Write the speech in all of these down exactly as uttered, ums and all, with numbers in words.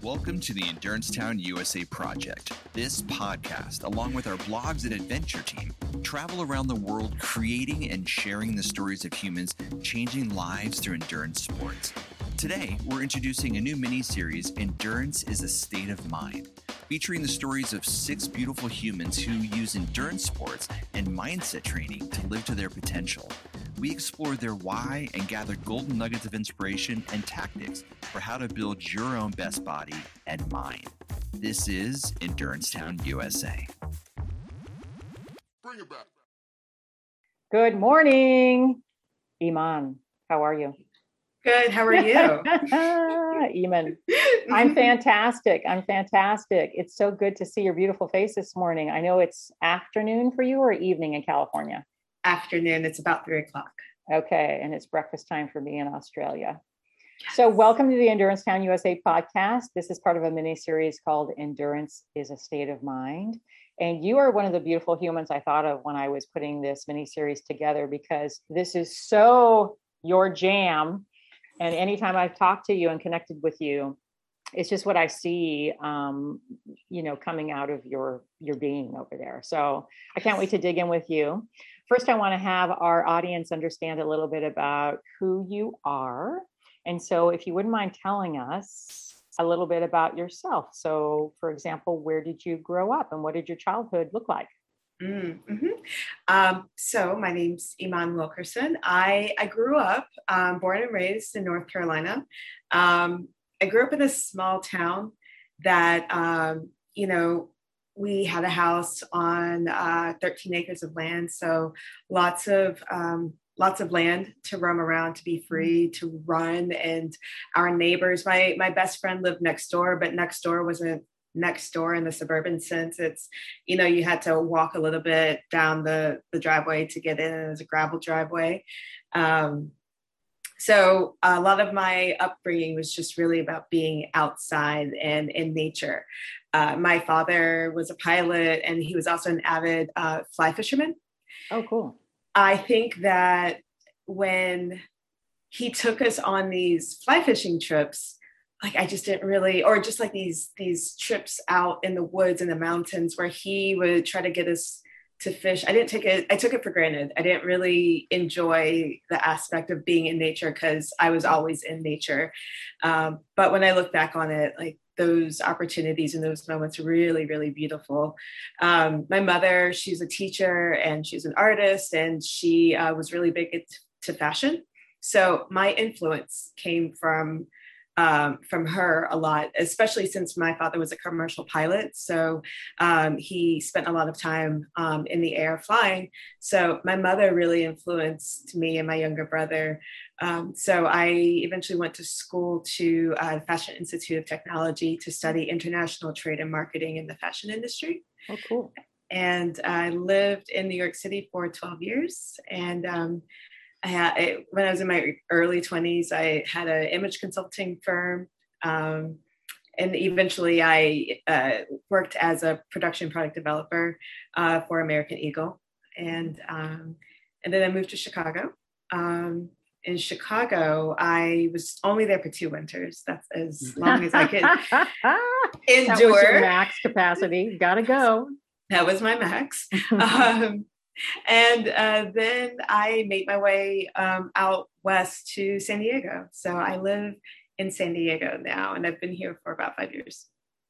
Welcome to the Endurance Town U S A project. This podcast, along with our blogs and adventure team, travel around the world creating and sharing the stories of humans changing lives through endurance sports. Today, we're introducing a new mini-series, Endurance is a State of Mind, featuring the stories of six beautiful humans who use endurance sports and mindset training to live to their potential. We explored their why and gathered golden nuggets of inspiration and tactics for how to build your own best body and mind. This is Endurance Town U S A. Bring it back. Good morning, Iman. How are you? Good. How are you? Iman. I'm fantastic. I'm fantastic. It's so good to see your beautiful face this morning. I know it's afternoon for you or evening in California? Afternoon. It's about three o'clock. Okay. And it's breakfast time for me in Australia. Yes. So welcome to the Endurance Town U S A podcast. This is part of a mini series called Endurance is a State of Mind. And you are one of the beautiful humans I thought of when I was putting this mini series together, because this is so your jam. And anytime I've talked to you and connected with you, it's just what I see, um, you know, coming out of your, your being over there. So I can't wait to dig in with you. First, I want to have our audience understand a little bit about who you are. And so if you wouldn't mind telling us a little bit about yourself. So, for example, where did you grow up and what did your childhood look like? Mm-hmm. Um, so my name's Iman Wilkerson. I, I grew up, um, born and raised in North Carolina. Um, I grew up in a small town that, um, you know, we had a house on uh, thirteen acres of land. So lots of, um, lots of land to roam around, to be free, to run. And our neighbors, my, my best friend lived next door, but next door wasn't next door in the suburban sense. It's, you know, you had to walk a little bit down the, the driveway to get in. It was a gravel driveway. Um, so a lot of my upbringing was just really about being outside and in nature. Uh, my father was a pilot and he was also an avid uh, fly fisherman. Oh, cool. I think that when he took us on these fly fishing trips, like I just didn't really, or just like these, these trips out in the woods and the mountains where he would try to get us to fish. I didn't take it, I took it for granted. I didn't really enjoy the aspect of being in nature because I was always in nature. Um, but when I look back on it, like those opportunities and those moments are really, really beautiful. Um, my mother, she's a teacher and she's an artist, and she uh, was really big into fashion. So my influence came from Um, from her a lot, especially since my father was a commercial pilot. So um, he spent a lot of time um, in the air flying. So my mother really influenced me and my younger brother. Um, so I eventually went to school to uh, Fashion Institute of Technology to study international trade and marketing in the fashion industry. Oh, cool. And I lived in New York City for twelve years. And um, I had, I, when I was in my early twenties, I had an image consulting firm. Um, and eventually I uh, worked as a production product developer uh, for American Eagle. And, um, and then I moved to Chicago. Um, in Chicago, I was only there for two winters. That's as long as I could endure. That was your max capacity. Gotta go. That was my max. um, And uh, then I made my way um, out west to San Diego. So I live in San Diego now, and I've been here for about five years.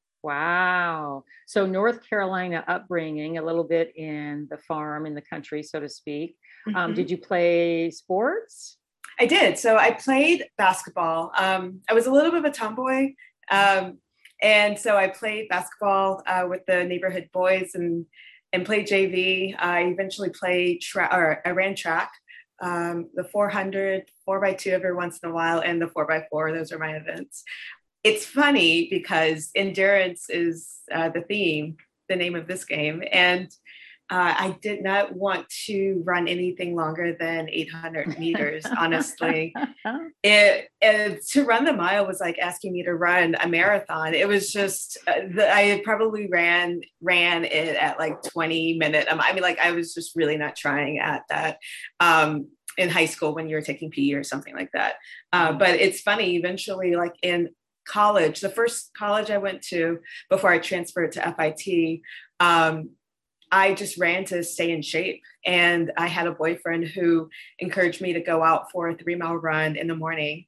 Wow. So North Carolina upbringing, a little bit in the farm, in the country, so to speak. Mm-hmm. Um, did you play sports? I did. So I played basketball. Um, I was a little bit of a tomboy. Um, and so I played basketball uh, with the neighborhood boys and and played J V. I eventually played track, or I ran track, um, the four hundred, four by two every once in a while, and the four by four. Those are my events. It's funny because endurance is uh, the theme, the name of this game. And uh, I did not want to run anything longer than eight hundred meters, honestly. It, it, to run the mile was like asking me to run a marathon. It was just, uh, the, I probably ran ran it at like twenty minutes. Um, I mean, like I was just really not trying at that. Um, in high school when you were taking P E or something like that. Uh, but it's funny, eventually, like in college, the first college I went to before I transferred to F I T, um, I just ran to stay in shape. And I had a boyfriend who encouraged me to go out for a three mile run in the morning.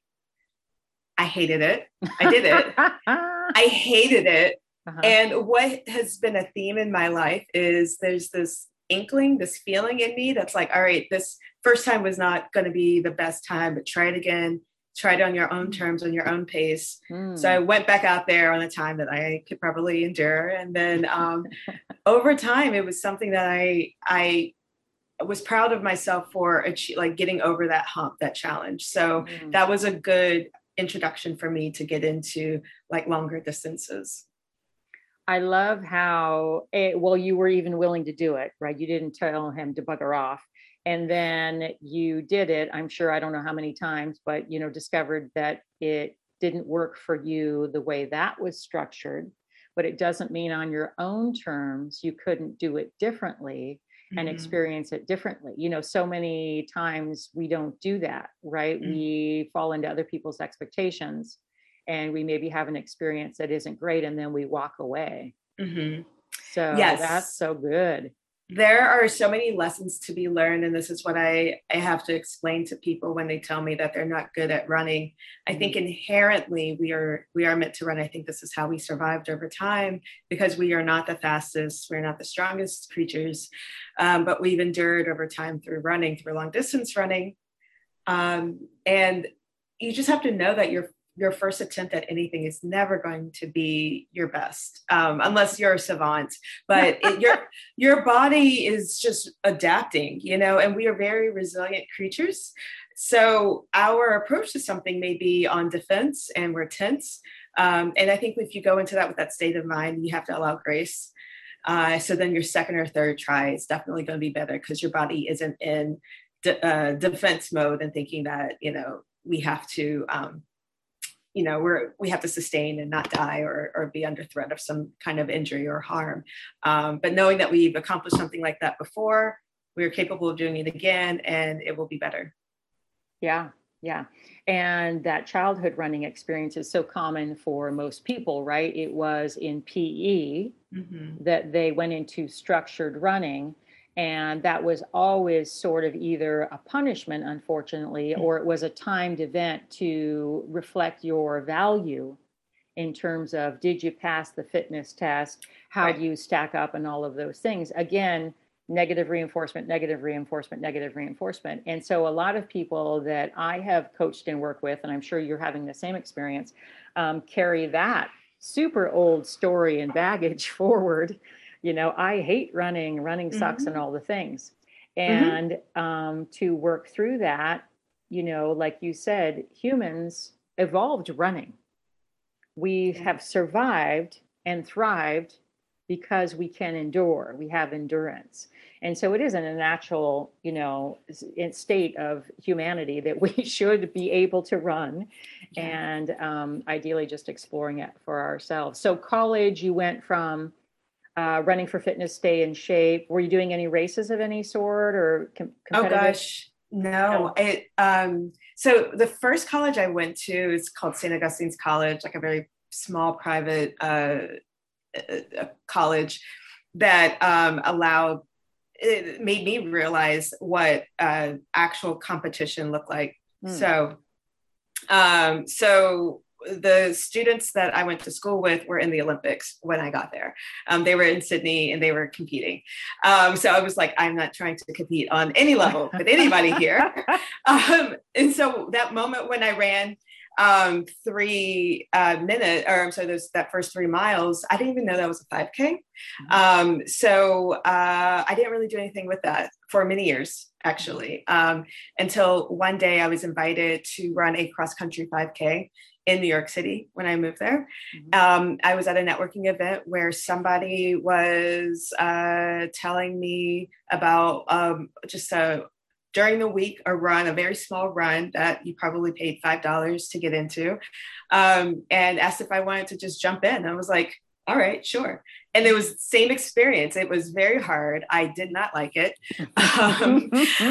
I hated it. I did it. I hated it. Uh-huh. And what has been a theme in my life is there's this inkling, this feeling in me that's like, all right, this first time was not going to be the best time, but try it again. Try it on your own terms, on your own pace. Mm. So I went back out there on a time that I could probably endure. And then um, over time, it was something that I I was proud of myself for achieve, like getting over that hump, that challenge. So mm. that was a good introduction for me to get into like longer distances. I love how, it, well, you were even willing to do it, right? You didn't tell him to bugger off. And then you did it. I'm sure, I don't know how many times, but, you know, discovered that it didn't work for you the way that was structured, but it doesn't mean on your own terms, you couldn't do it differently mm-hmm. and experience it differently. You know, so many times we don't do that, right? Mm-hmm. We fall into other people's expectations and we maybe have an experience that isn't great and then we walk away. Mm-hmm. So yes. That's so good. There are so many lessons to be learned. And this is what I, I have to explain to people when they tell me that they're not good at running. I mm-hmm. think inherently we are we are meant to run. I think this is how we survived over time because we are not the fastest. We're not the strongest creatures, um, but we've endured over time through running, through long distance running. Um, and you just have to know that you're your first attempt at anything is never going to be your best, um, unless you're a savant, but it, your, your body is just adapting, you know, and we are very resilient creatures. So our approach to something may be on defense and we're tense. Um, and I think if you go into that with that state of mind, you have to allow grace. Uh, so then your second or third try is definitely going to be better because your body isn't in de- uh, defense mode and thinking that, you know, we have to, um, you know, we're, we have to sustain and not die or, or be under threat of some kind of injury or harm. Um, but knowing that we've accomplished something like that before, we're capable of doing it again and it will be better. Yeah. Yeah. And that childhood running experience is so common for most people, right? It was in P E mm-hmm. that they went into structured running. And that was always sort of either a punishment, unfortunately, or it was a timed event to reflect your value in terms of, did you pass the fitness test? How right. do you stack up and all of those things? Again, negative reinforcement, negative reinforcement, negative reinforcement. And so a lot of people that I have coached and worked with, and I'm sure you're having the same experience, um, carry that super old story and baggage forward. You know, I hate running, running sucks mm-hmm. and all the things. And mm-hmm. um, to work through that, you know, like you said, humans evolved running. We yeah. have survived and thrived because we can endure. We have endurance. And so it isn't a natural, you know, state of humanity that we should be able to run yeah. and um, ideally just exploring it for ourselves. So college, you went from Uh, running for fitness, stay in shape. Were you doing any races of any sort or com- competitive? Oh gosh, no. It, um, so the first college I went to is called Saint Augustine's College, like a very small private uh, uh, college that um, allowed, it made me realize what uh, actual competition looked like. Hmm. So, um, so the students that I went to school with were in the Olympics when I got there. Um, they were in Sydney and they were competing. Um, so I was like, I'm not trying to compete on any level with anybody here. Um, and so that moment when I ran um, three uh, minutes, or I'm sorry, those, that first three miles, I didn't even know that was a five K. Um, so uh, I didn't really do anything with that for many years, actually, um, until one day I was invited to run a cross-country five K in New York City when I moved there. Mm-hmm. Um, I was at a networking event where somebody was uh, telling me about um, just a, during the week, a run, a very small run that you probably paid five dollars to get into, um, and asked if I wanted to just jump in. I was like, all right, sure. And it was the same experience. It was very hard. I did not like it. Um,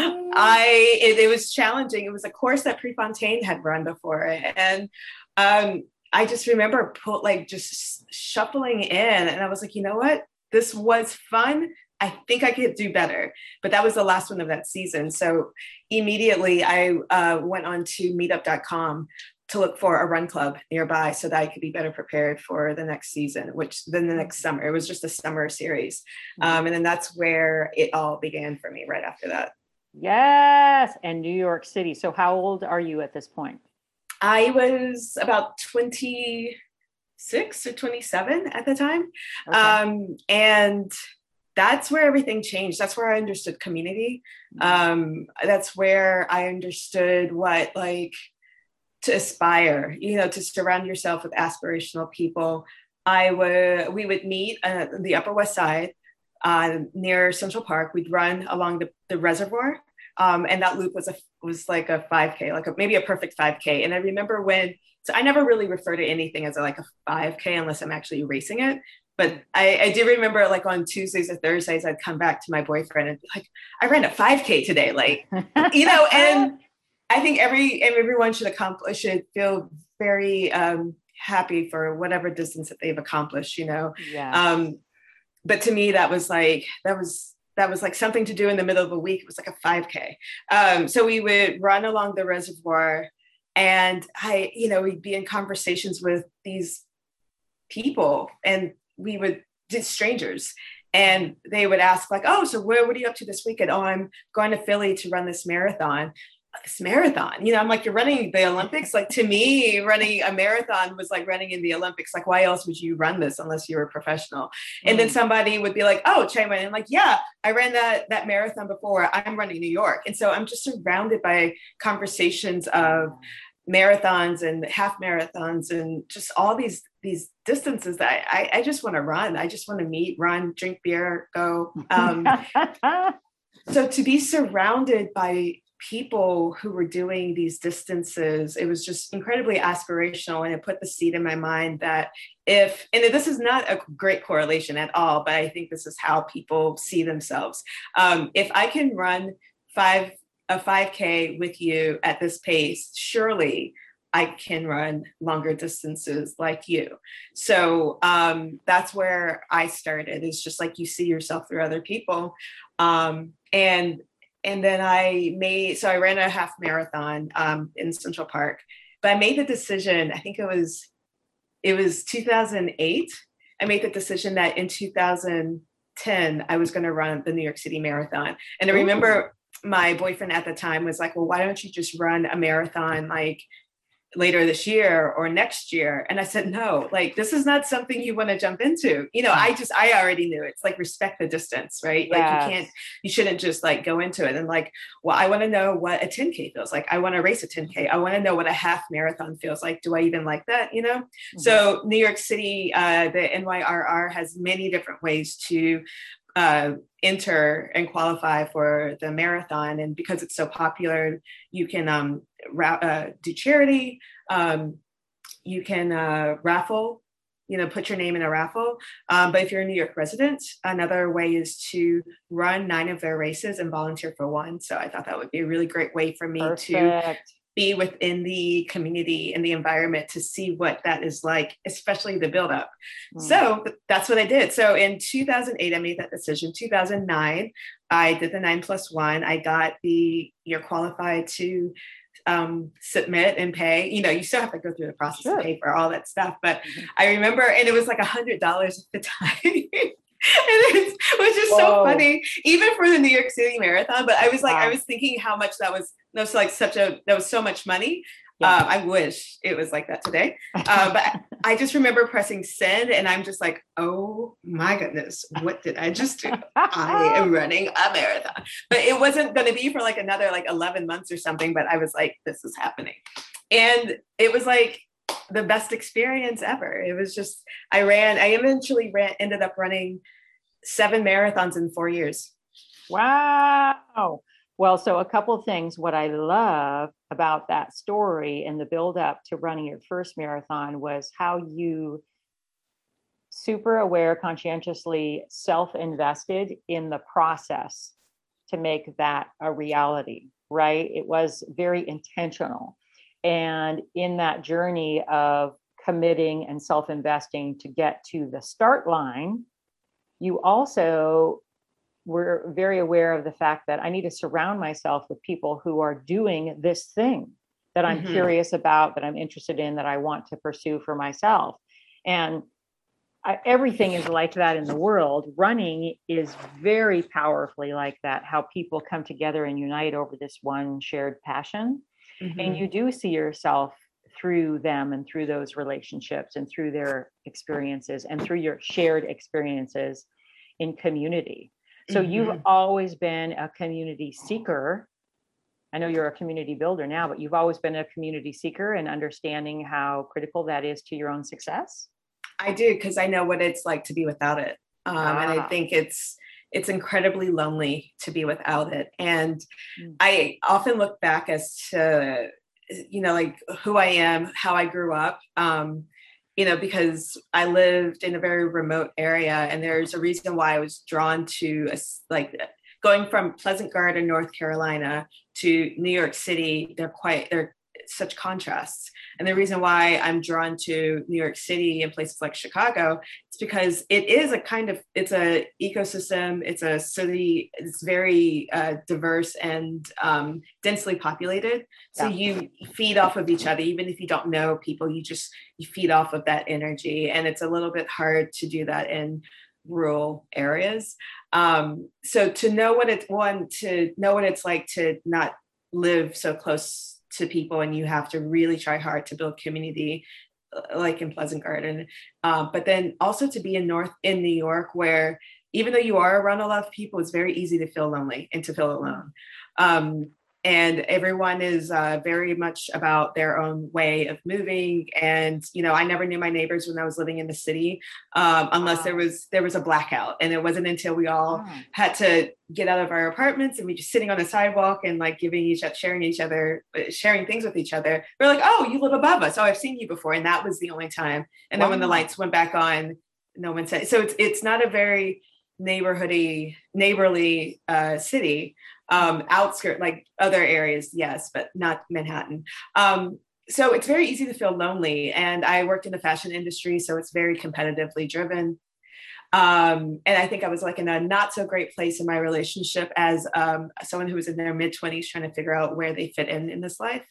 I, it, it was challenging. It was a course that Prefontaine had run before. And um, I just remember put, like just shuffling in, and I was like, you know what? This was fun. I think I could do better. But that was the last one of that season. So immediately I uh, went on to meetup dot com to look for a run club nearby so that I could be better prepared for the next season, which then the next summer, it was just a summer series. Um, and then that's where it all began for me right after that. Yes. And New York City. So how old are you at this point? I was about twenty-six or twenty-seven at the time. Okay. Um, and that's where everything changed. That's where I understood community. Um, that's where I understood what, like, to aspire, you know, to surround yourself with aspirational people. I would, we would meet uh, the Upper West Side uh, near Central Park. We'd run along the, the reservoir. Um, and that loop was a, was like a five K, like a, maybe a perfect five K. And I remember when, so I never really refer to anything as a, like a five K unless I'm actually racing it. But I, I do remember, like, on Tuesdays or Thursdays, I'd come back to my boyfriend and be like, I ran a five K today. Like, you know, and I think every everyone should accomplish, should feel very um, happy for whatever distance that they've accomplished, you know. Yeah. Um, but to me, that was like that was that was like something to do in the middle of a week. It was like a five K. Um, so we would run along the reservoir, and I, you know, we'd be in conversations with these people, and we would just strangers. And they would ask, like, oh, so where, what are you up to this weekend? Oh, I'm going to Philly to run this marathon. This marathon, you know, I'm like, you're running the Olympics. Like, to me, running a marathon was like running in the Olympics. Like, why else would you run this unless you were a professional? And mm. then somebody would be like, oh, Chayma, and I'm like, yeah, I ran that that marathon before. I'm running New York. And so I'm just surrounded by conversations of marathons and half marathons and just all these these distances that I, I just want to run. I just want to meet, run, drink beer, go. Um, so to be surrounded by people who were doing these distances, it was just incredibly aspirational. And it put the seed in my mind that if, and this is not a great correlation at all, but I think this is how people see themselves. Um, if I can run five, a five K with you at this pace, surely I can run longer distances like you. So um, that's where I started. It's just like you see yourself through other people. Um, and And then I made, so I ran a half marathon um, in Central Park, but I made the decision, I think it was, it was two thousand eight. I made the decision that in two thousand ten, I was going to run the New York City Marathon. And I remember Ooh. My boyfriend at the time was like, well, why don't you just run a marathon like later this year or next year? And I said, no, like, this is not something you want to jump into. You know, I just, I already knew it's like, respect the distance, right? Yes. Like, you can't, you shouldn't just like go into it and like, well, I want to know what a ten K feels like. I want to race a ten K. I want to know what a half marathon feels like. Do I even like that? You know? Mm-hmm. So New York City, uh, the N Y R R has many different ways to uh, enter and qualify for the marathon. And because it's so popular, you can um, ra- uh, do charity. Um, you can uh, raffle, you know, put your name in a raffle. Um, but if you're a New York resident, another way is to run nine of their races and volunteer for one. So I thought that would be a really great way for me Perfect. to be within the community and the environment to see what that is like, especially the build up. Mm. So that's what I did. So in two thousand eight, I made that decision. two thousand nine, I did the nine plus one. I got the, you're qualified to um, submit and pay. You know, you still have to go through the process sure. and pay for all that stuff. But mm-hmm. I remember, and it was like a hundred dollars at the time. And it was just Whoa. so funny, even for the New York City Marathon. But I was like, wow. I was thinking how much that was, that was like such a, that was so much money. Yeah. Uh, I wish it was like that today. Uh, but I just remember pressing send and I'm just like, oh my goodness, what did I just do? I am running a marathon. But it wasn't going to be for like another like eleven months or something. But I was like, this is happening. And it was like the best experience ever. It was just, I ran, I eventually ran, ended up running seven marathons in four years. Wow. Well, so a couple of things. What I love about that story and the build up to running your first marathon was how you super aware, conscientiously self-invested in the process to make that a reality, right? It was very intentional. And in that journey of committing and self-investing to get to the start line, you also were very aware of the fact that I need to surround myself with people who are doing this thing that I'm mm-hmm. curious about, that I'm interested in, that I want to pursue for myself. And I, everything is like that in the world. Running is very powerfully like that, how people come together and unite over this one shared passion. Mm-hmm. And you do see yourself through them and through those relationships and through their experiences and through your shared experiences in community. So mm-hmm. you've always been a community seeker. I know you're a community builder now, but you've always been a community seeker and understanding how critical that is to your own success. I do, because I know what it's like to be without it. Um, ah. And I think it's it's incredibly lonely to be without it. And mm. I often look back as to, you know, like who I am, how I grew up, um, you know, because I lived in a very remote area. And there's a reason why I was drawn to a, like going from Pleasant Garden, North Carolina to New York City. They're quite, they're such contrasts. And the reason why I'm drawn to New York City and places like Chicago is because it is a kind of, it's a ecosystem. It's a city. It's very uh, diverse and um, densely populated. So yeah. you feed off of each other. Even if you don't know people, you just, you feed off of that energy. And it's a little bit hard to do that in rural areas. Um, so to know what it's, one, to know what it's like to not live so close to people, and you have to really try hard to build community, like in Pleasant Garden. Um, but then also to be in North in New York, where even though you are around a lot of people, it's very easy to feel lonely and to feel alone. Um, and everyone is uh, very much about their own way of moving. And, you know, I never knew my neighbors when I was living in the city, um, unless wow. there was there was a blackout. And it wasn't until we all wow. had to get out of our apartments and we just sitting on the sidewalk and like giving each other, sharing each other, sharing things with each other. We're like, oh, you live above us. Oh, I've seen you before. And that was the only time. And wow. then when the lights went back on, no one said, so it's, it's not a very neighborhoody, neighborly uh, city. Um, outskirt, like other areas, yes, but not Manhattan. Um, so it's very easy to feel lonely. And I worked in the fashion industry, so it's very competitively driven. Um, and I think I was like in a not so great place in my relationship as um, someone who was in their mid twenties trying to figure out where they fit in in this life.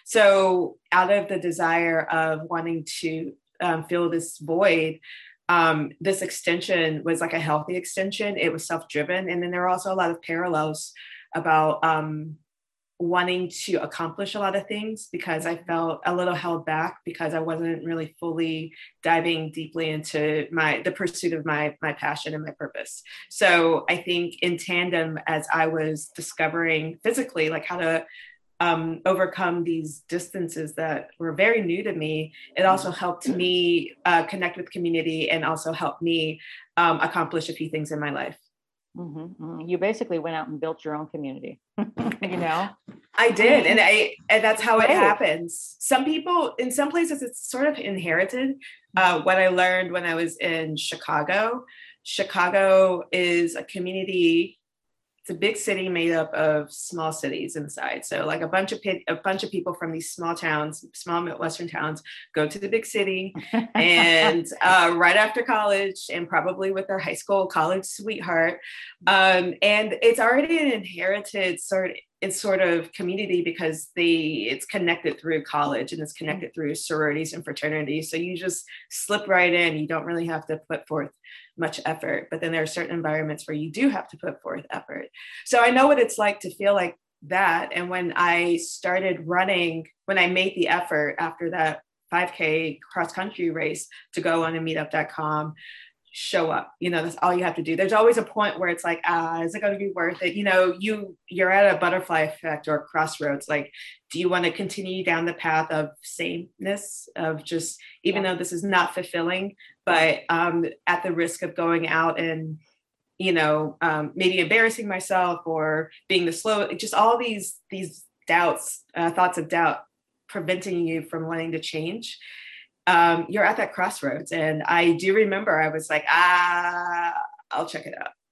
So out of the desire of wanting to um, fill this void, Um, this extension was like a healthy extension. It was self-driven. And then there are also a lot of parallels about um, wanting to accomplish a lot of things, because I felt a little held back because I wasn't really fully diving deeply into my the pursuit of my my passion and my purpose. So I think in tandem, as I was discovering physically like how to um, overcome these distances that were very new to me, it also helped me uh, connect with community and also helped me um, accomplish a few things in my life. Mm-hmm, mm-hmm. You basically went out and built your own community, you know? I did. And I, and that's how it happens. Some people, in some places, it's sort of inherited. Uh, what I learned when I was in Chicago, Chicago is a community. It's a big city made up of small cities inside. So like a bunch of a bunch of people from these small towns, small Midwestern towns, go to the big city and uh, right after college, and probably with their high school, college sweetheart. Um, and it's already an inherited sort of, it's sort of community because the it's connected through college and it's connected through sororities and fraternities. So you just slip right in. You don't really have to put forth much effort, but then there are certain environments where you do have to put forth effort. So I know what it's like to feel like that. And when I started running, when I made the effort after that five K cross country race to go on a meetup dot com, show up, you know, that's all you have to do. There's always a point where it's like, ah, is it going to be worth it? You know, you, you're at a butterfly effect or a crossroads. Like, do you want to continue down the path of sameness of just, even yeah. though this is not fulfilling, but um, at the risk of going out and, you know, um, maybe embarrassing myself or being the slow, just all these, these doubts, uh, thoughts of doubt preventing you from wanting to change. Um, you're at that crossroads. And I do remember I was like, ah, I'll check it out.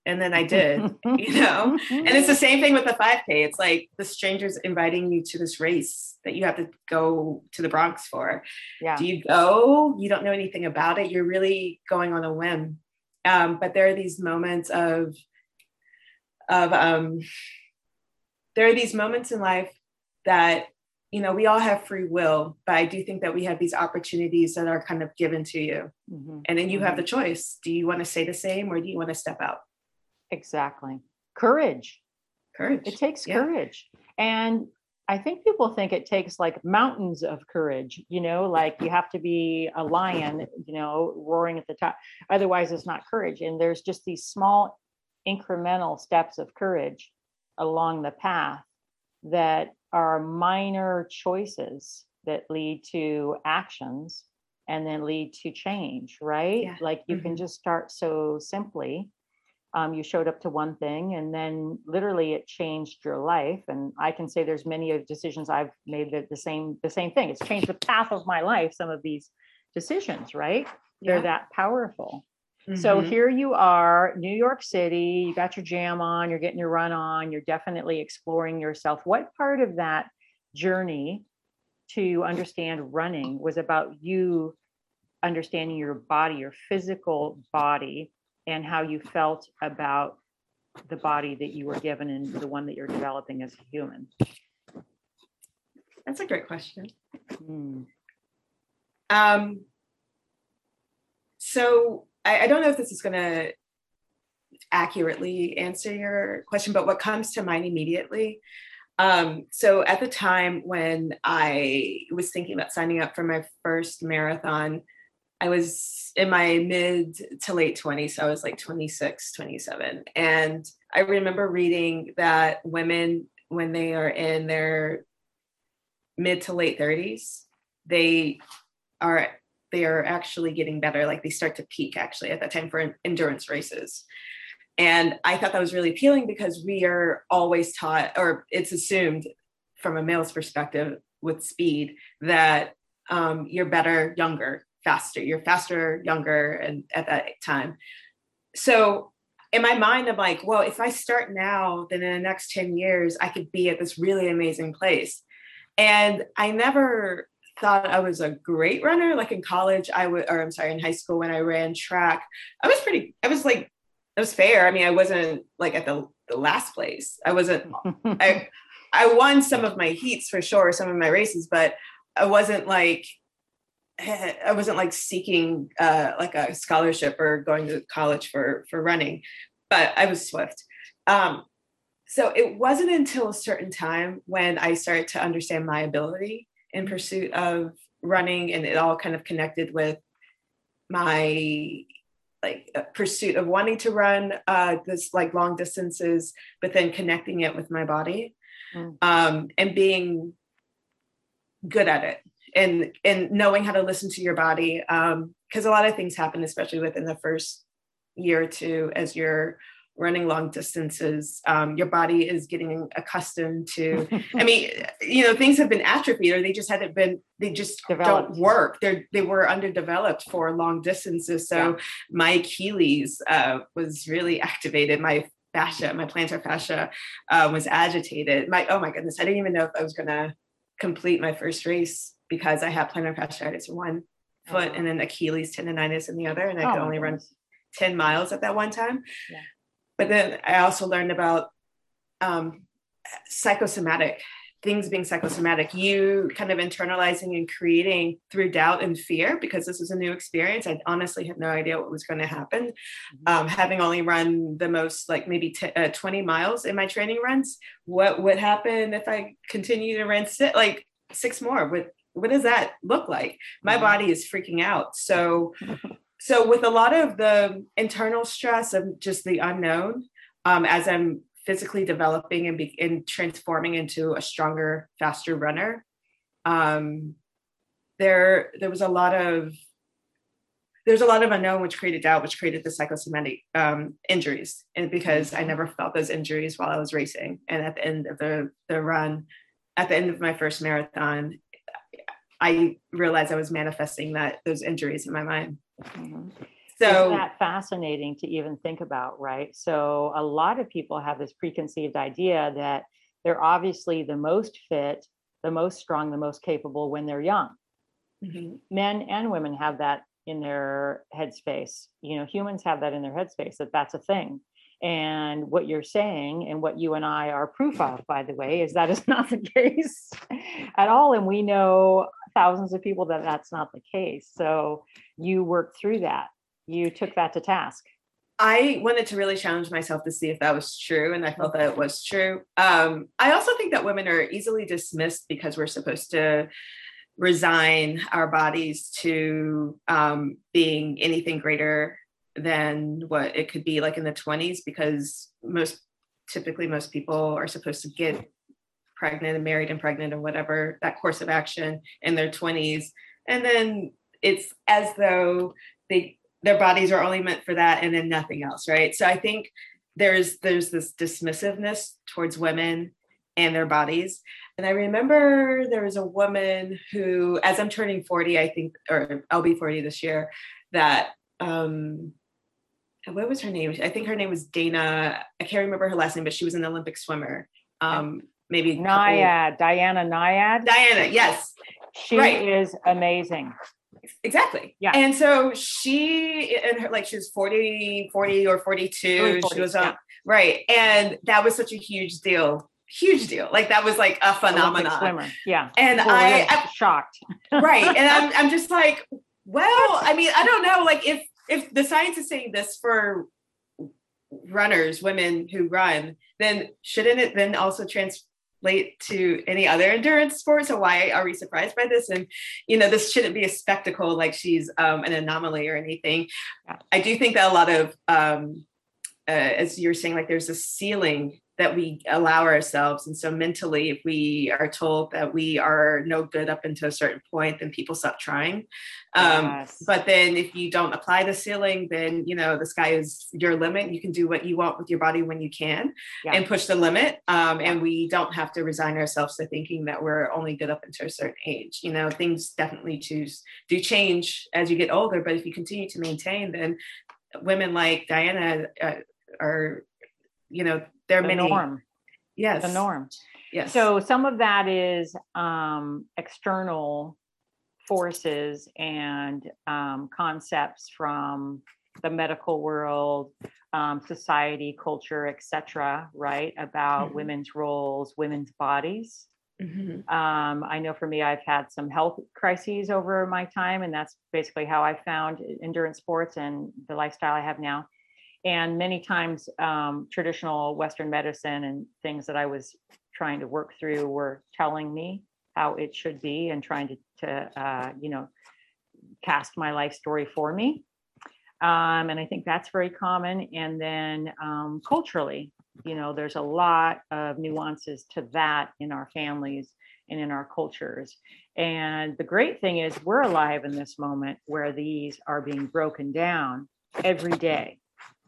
And then I did, you know, and it's the same thing with the five K. It's like the strangers inviting you to this race that you have to go to the Bronx for. Yeah. Do you go? You don't know anything about it. You're really going on a whim. Um, but there are these moments of, of, um, there are these moments in life that, you know, we all have free will, but I do think that we have these opportunities that are kind of given to you. Mm-hmm. And then you mm-hmm. have the choice. Do you want to say the same, or do you want to step out? Exactly. Courage. Courage. It takes yeah. courage. And I think people think it takes like mountains of courage, you know, like you have to be a lion, you know, roaring at the top. Otherwise, it's not courage. And there's just these small incremental steps of courage along the path that are minor choices that lead to actions and then lead to change, right? Yeah. Like you mm-hmm. can just start so simply. Um, you showed up to one thing and then literally it changed your life. And I can say there's many of decisions I've made that the same, the same thing. It's changed the path of my life, some of these decisions, right? They're yeah. that powerful. Mm-hmm. So here you are, New York City, you got your jam on, you're getting your run on, you're definitely exploring yourself. What part of that journey to understand running was about you understanding your body, your physical body, and how you felt about the body that you were given and the one that you're developing as a human? That's a great question. Mm. Um, so I, I don't know if this is going to accurately answer your question, but what comes to mind immediately. Um, so at the time when I was thinking about signing up for my first marathon, I was in my mid to late twenties. So I was like twenty-six, twenty-seven. And I remember reading that women, when they are in their mid to late thirties, they are, they are actually getting better. Like they start to peak actually at that time for endurance races. And I thought that was really appealing because we are always taught, or it's assumed from a male's perspective with speed, that um, you're better, younger, faster, you're faster, younger, and at that time. So in my mind, I'm like, well, if I start now, then in the next ten years, I could be at this really amazing place. And I never thought I was a great runner. Like in college, I would, or I'm sorry, in high school when I ran track, I was pretty, I was like, it was fair. I mean, I wasn't like at the, the last place. I wasn't, I, I won some of my heats for sure, some of my races, but I wasn't like, I wasn't like seeking uh, like a scholarship or going to college for, for running, but I was swift. Um, so it wasn't until a certain time when I started to understand my ability in pursuit of running, and it all kind of connected with my like uh, pursuit of wanting to run uh, this like long distances, but then connecting it with my body mm. um, and being good at it. And, and knowing how to listen to your body, um, because a lot of things happen, especially within the first year or two, as you're running long distances, um, your body is getting accustomed to, I mean, you know, things have been atrophied, or they just hadn't been, they just Developed. don't work. They're, they were underdeveloped for long distances. So yeah. my Achilles uh, was really activated. My fascia, my plantar fascia uh, was agitated. My, oh my goodness, I didn't even know if I was going to complete my first race, because I had plantar fasciitis in one foot oh. and then Achilles tendonitis in the other. And I could oh, only run ten miles at that one time. Yeah. But then I also learned about um, psychosomatic things being psychosomatic, you kind of internalizing and creating through doubt and fear, because this was a new experience. I honestly had no idea what was going to happen. Mm-hmm. Um, having only run the most, like maybe t- uh, twenty miles in my training runs, what would happen if I continue to run sit, like six more? What, what does that look like? My mm-hmm. body is freaking out. So, so with a lot of the internal stress of just the unknown, um, as I'm physically developing and, be, and transforming into a stronger, faster runner, um, there there was a lot of there's a lot of unknown, which created doubt, which created the psychosomatic um, injuries, and because I never felt those injuries while I was racing. And at the end of the the run, at the end of my first marathon, I realized I was manifesting that those injuries in my mind. Mm-hmm. So isn't that fascinating to even think about, right? So a lot of people have this preconceived idea that they're obviously the most fit, the most strong, the most capable when they're young. Mm-hmm. Men and women have that in their headspace. You know, humans have that in their headspace, that that's a thing. And what you're saying, and what you and I are proof of, by the way, is that is not the case at all. And we know thousands of people that that's not the case. So you worked through that. You took that to task. I wanted to really challenge myself to see if that was true. And I felt that it was true. Um, I also think that women are easily dismissed because we're supposed to resign our bodies to um, being anything greater than what it could be like in the twenties, because most typically most people are supposed to get pregnant and married and pregnant and whatever, that course of action in their twenties. And then it's as though they their bodies are only meant for that and then nothing else, right? So I think there's there's this dismissiveness towards women and their bodies. And I remember there was a woman who, as I'm turning forty, I think, or I'll be forty this year, that um what was her name? I think her name was Dana. I can't remember her last name, but she was an Olympic swimmer. Um, maybe Naiad, Diana Naiad. Diana, yes. She right. is amazing. Exactly. Yeah. And so she, and her, like she was forty, forty or forty-two. forty, she was on, yeah. Right. And that was such a huge deal. Huge deal. Like that was like a phenomenon. Olympic swimmer. Yeah. And People I, I'm shocked. Right. And I'm, I'm just like, well, I mean, I don't know. Like if, if the science is saying this for runners, women who run, then shouldn't it then also translate to any other endurance sport? So why are we surprised by this? And, you know, this shouldn't be a spectacle like she's um, an anomaly or anything. Yeah. I do think that a lot of, um, uh, as you're saying, like there's a ceiling that we allow ourselves. And so mentally, if we are told that we are no good up until a certain point, then people stop trying. Um, yes. But then if you don't apply the ceiling, then, you know, the sky is your limit. You can do what you want with your body when you can yeah. and push the limit. Um, yeah. And we don't have to resign ourselves to thinking that we're only good up until a certain age. You know, things definitely choose, do change as you get older. But if you continue to maintain, then women like Diana uh, are, you know, There are the many. norm. Yes. The norm. Yes. So some of that is um, external forces and um, concepts from the medical world, um, society, culture, et cetera, right? About mm-hmm. women's roles, women's bodies. Mm-hmm. Um, I know for me, I've had some health crises over my time, and that's basically how I found endurance sports and the lifestyle I have now. And many times um, traditional Western medicine and things that I was trying to work through were telling me how it should be and trying to, to uh, you know, cast my life story for me. Um, and I think that's very common. And then um, culturally, you know, there's a lot of nuances to that in our families and in our cultures. And the great thing is we're alive in this moment where these are being broken down every day.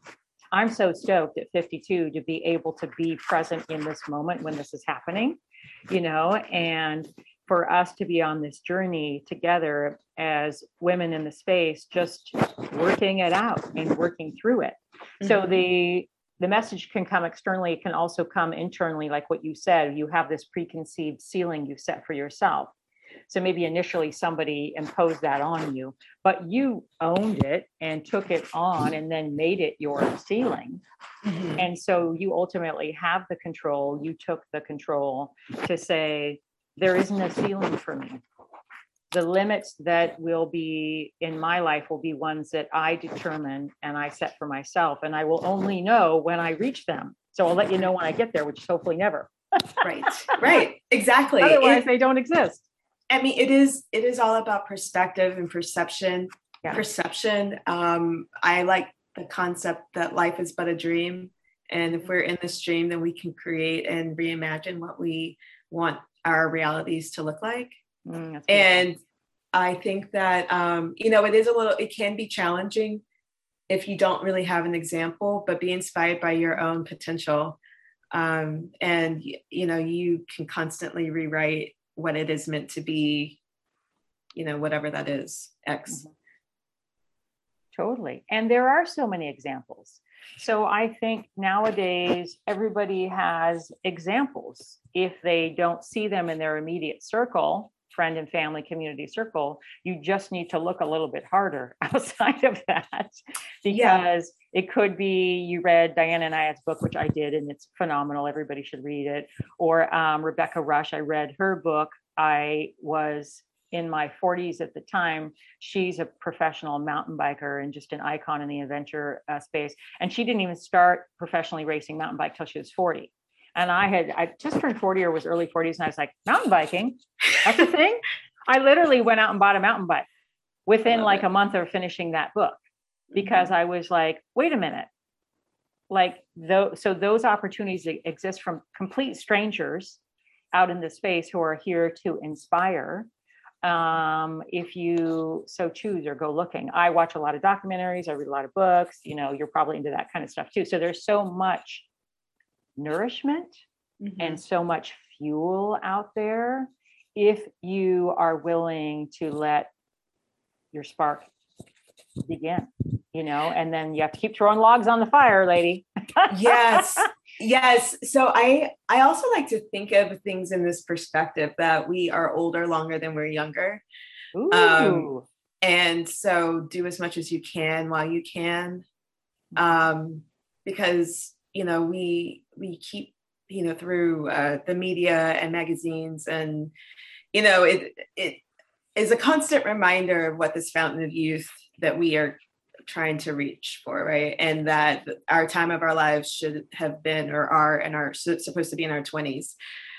I'm so stoked at fifty-two to be able to be present in this moment when this is happening, you know, and for us to be on this journey together as women in the space, just working it out and working through it. Mm-hmm. So the the message can come externally, it can also come internally, like what you said, you have this preconceived ceiling you set for yourself. So maybe initially somebody imposed that on you, but you owned it and took it on and then made it your ceiling. Mm-hmm. And so you ultimately have the control. You took the control to say, there isn't a ceiling for me. The limits that will be in my life will be ones that I determine and I set for myself. And I will only know when I reach them. So I'll let you know when I get there, which is hopefully never. Right, right, exactly. Otherwise, it, they don't exist. I mean, it is it is all about perspective and perception. Yeah. Perception. Um, I like the concept that life is but a dream. And if we're in this dream, then we can create and reimagine what we want our realities to look like. Mm, and I think that, um, you know, it is a little, it can be challenging if you don't really have an example, but be inspired by your own potential. Um, and, you know, you can constantly rewrite what it is meant to be, you know, whatever that is, X. Totally. And there are so many examples. So I think nowadays everybody has examples. If they don't see them in their immediate circle, friend and family community circle, you just need to look a little bit harder outside of that, because yeah. It could be you read Diana Nyad's book, which I did, and it's phenomenal. Everybody should read it. Or um, Rebecca Rush, I read her book. I was in my forties at the time. She's a professional mountain biker and just an icon in the adventure uh, space. And she didn't even start professionally racing mountain bike till she was forty. And I had, I just turned forty or was early forties. And I was like, mountain biking, that's a thing. I literally went out and bought a mountain bike within like it. a month of finishing that book, because mm-hmm. I was like, wait a minute. Like, those, so those opportunities exist from complete strangers out in the space who are here to inspire. Um, if you so choose or go looking. I watch a lot of documentaries. I read a lot of books. You know, you're probably into that kind of stuff too. So there's so much nourishment mm-hmm. and so much fuel out there if you are willing to let your spark begin, you know, and then you have to keep throwing logs on the fire, lady. Yes. Yes. So I, I also like to think of things in this perspective that we are older longer than we're younger. Ooh. Um, and so do as much as you can while you can. Um, because, you know, we, we keep, you know, through uh, the media and magazines, and, you know, it, it is a constant reminder of what this fountain of youth that we are trying to reach for, right? And that our time of our lives should have been, or are, and are supposed to be in our twenties.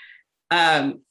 Um,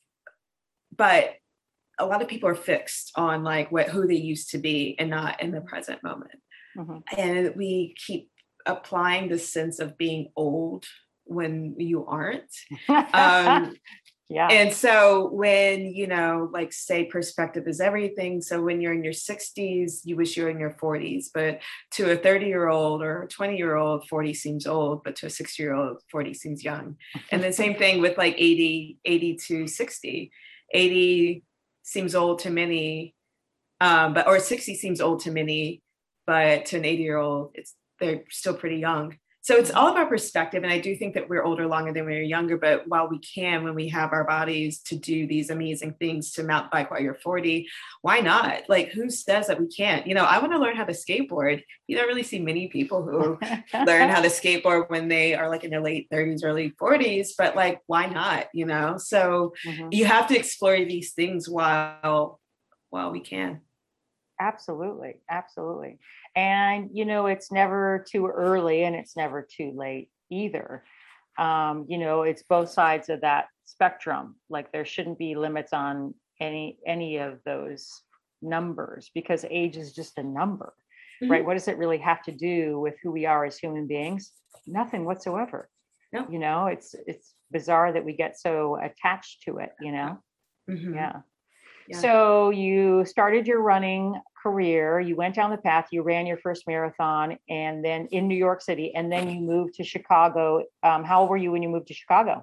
but a lot of people are fixed on like what, who they used to be and not in the present moment. Mm-hmm. And we keep applying this sense of being old when you aren't. Um, yeah. And so when, you know, like say perspective is everything. So when you're in your sixties, you wish you were in your forties, but to a thirty year old or a twenty year old, forty seems old, but to a sixty year old, forty seems young. And the same thing with like eighty, eighty to sixty. eighty seems old to many, um, but, or sixty seems old to many, but to an eighty year old, it's, they're still pretty young. So it's all about perspective. And I do think that we're older longer than we're younger, but while we can, when we have our bodies to do these amazing things to mountain bike while you're forty, why not? Like, who says that we can't? You know, I want to learn how to skateboard. You don't really see many people who learn how to skateboard when they are like in their late thirties, early forties, but like, why not? You know, so mm-hmm. you have to explore these things while, while we can. Absolutely. Absolutely. And, you know, it's never too early and it's never too late either. Um, you know, it's both sides of that spectrum. Like there shouldn't be limits on any, any of those numbers, because age is just a number, mm-hmm. right? What does it really have to do with who we are as human beings? Nothing whatsoever. No. You know, it's, it's bizarre that we get so attached to it, you know? Mm-hmm. Yeah. Yeah. So you started your running career, you went down the path, you ran your first marathon, and then in New York City, and then you moved to Chicago. Um, how old were you when you moved to Chicago?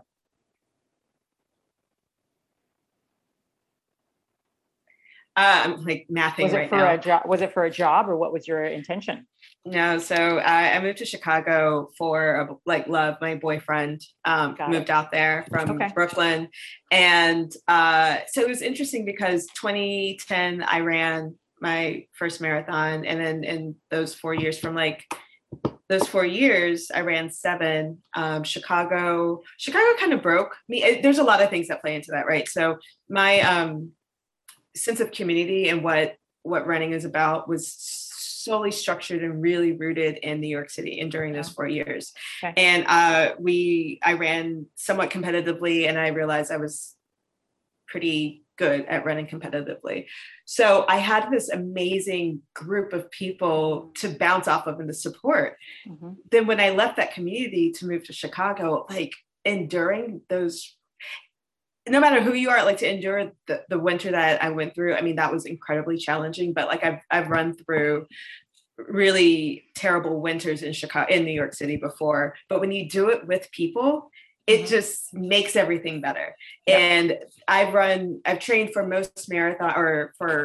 Uh, I'm like mathing was it right for now. A job? Was it for a job, or what was your intention? No, so I, I moved to Chicago for a, like love. My boyfriend um, moved out there from okay. Brooklyn, and uh, so it was interesting because twenty ten I ran my first marathon, and then in those four years, from like those four years, I ran seven. Um, Chicago, Chicago kind of broke me. It, there's a lot of things that play into that, right? So my um, sense of community and what what running is about was solely structured and really rooted in New York City and during those four years. Okay. And uh, we, I ran somewhat competitively, and I realized I was pretty good at running competitively. So I had this amazing group of people to bounce off of and to support. Mm-hmm. Then when I left that community to move to Chicago, like enduring those, no matter who you are, like to endure the, the winter that I went through. I mean, that was incredibly challenging, but like I've, I've run through really terrible winters in Chicago, in New York City before, but when you do it with people, it mm-hmm. just makes everything better. Yep. And I've run, I've trained for most marathon or for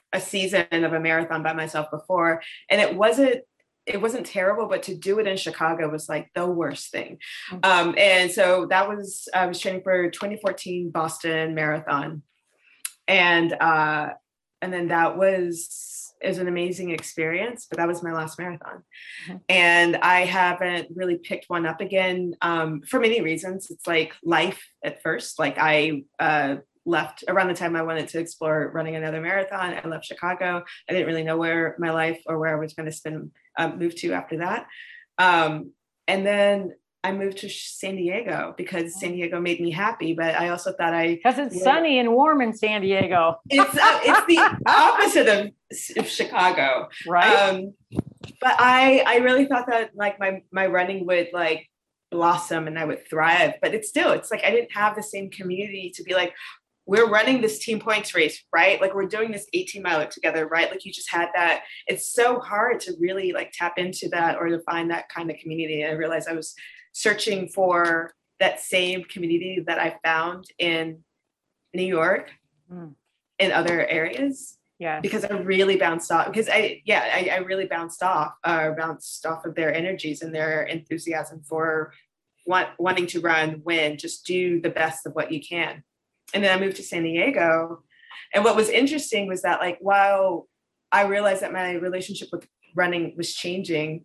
a season of a marathon by myself before, and it wasn't it wasn't terrible, but to do it in Chicago was like the worst thing. Mm-hmm. Um, and so that was, I was training for twenty fourteen Boston Marathon. And, uh, and then that was, it was an amazing experience, but that was my last marathon. Mm-hmm. And I haven't really picked one up again, um, for many reasons. It's like life at first. Like I, uh, left around the time I wanted to explore running another marathon. I left Chicago. I didn't really know where my life or where I was going to spend, um, move to after that. Um, and then I moved to San Diego because San Diego made me happy, but I also thought I... Because it's would, sunny and warm in San Diego. It's uh, it's the opposite of, of Chicago. Right. Um, but I, I really thought that like my, my running would like blossom and I would thrive, but it's still, it's like, I didn't have the same community to be like, we're running this team points race, right? Like we're doing this eighteen miler together, right? Like you just had that. It's so hard to really like tap into that or to find that kind of community. And I realized I was searching for that same community that I found in New York, mm. in other areas. Yeah. Because I really bounced off because I, yeah, I, I really bounced off, uh, bounced off of their energies and their enthusiasm for want, wanting to run, win, just do the best of what you can. And then I moved to San Diego. And what was interesting was that like, while I realized that my relationship with running was changing,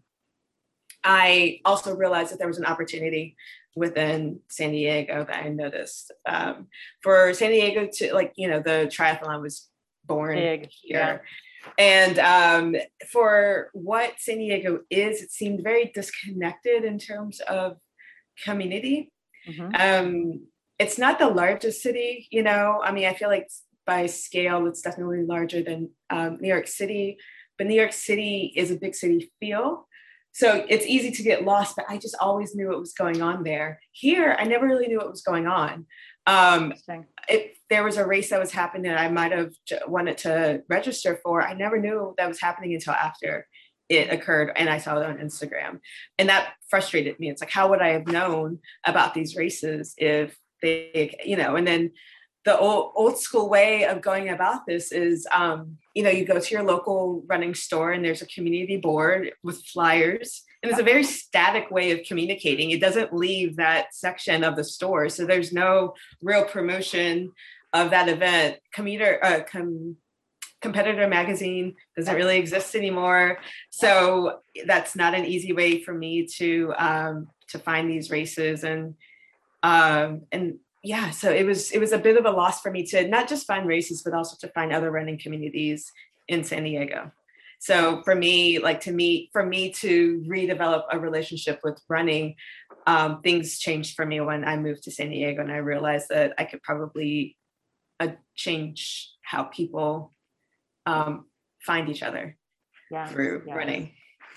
I also realized that there was an opportunity within San Diego that I noticed. Um, for San Diego to like, you know, the triathlon was born Big, here. Yeah. And um, for what San Diego is, it seemed very disconnected in terms of community. Mm-hmm. Um, it's not the largest city, you know, I mean, I feel like by scale, it's definitely larger than um, New York City, but New York City is a big city feel. So it's easy to get lost, but I just always knew what was going on there. Here, I never really knew what was going on. Um, if there was a race that was happening that I might have wanted to register for, I never knew that was happening until after it occurred and I saw it on Instagram. And that frustrated me. It's like, how would I have known about these races if they, you know, and then the old, old school way of going about this is, um, you know, you go to your local running store and there's a community board with flyers. And it's a very static way of communicating. It doesn't leave that section of the store. So there's no real promotion of that event. Commuter, uh, com, competitor magazine doesn't really exist anymore. So that's not an easy way for me to, um, to find these races. And, um, and, yeah, so it was it was a bit of a loss for me to not just find races, but also to find other running communities in San Diego. So for me, like to me, for me to redevelop a relationship with running, um, things changed for me when I moved to San Diego, and I realized that I could probably uh, change how people um, find each other yeah, through yeah. running.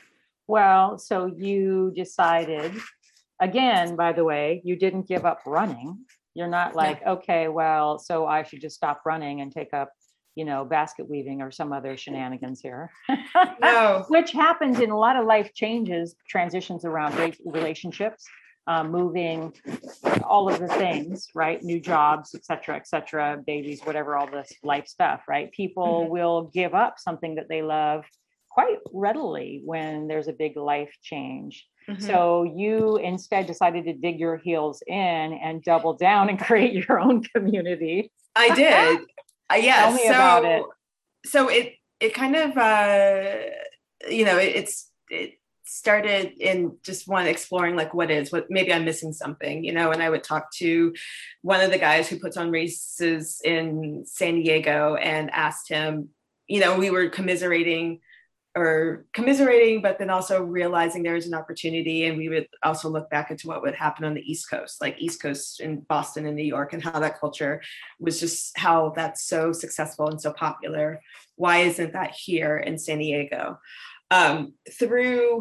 Well, so you decided, again, by the way, you didn't give up running. You're not like, yeah. okay, well, so I should just stop running and take up, you know, basket weaving or some other shenanigans here. No. Which happens in a lot of life changes, transitions around relationships, um, moving, all of the things, right? New jobs, et cetera, et cetera, babies, whatever, all this life stuff, right? People mm-hmm. will give up something that they love quite readily when there's a big life change. Mm-hmm. So you instead decided to dig your heels in and double down and create your own community. I did. uh, yeah. Tell me so, about it. So it, it kind of, uh, you know, it, it's, it started in just one exploring like what is, what maybe I'm missing something, you know, and I would talk to one of the guys who puts on races in San Diego and asked him, you know, we were commiserating or commiserating, but then also realizing there was an opportunity. And we would also look back into what would happen on the East Coast, like East Coast in Boston and New York, and how that culture was just how that's so successful and so popular. Why isn't that here in San Diego? Um, through,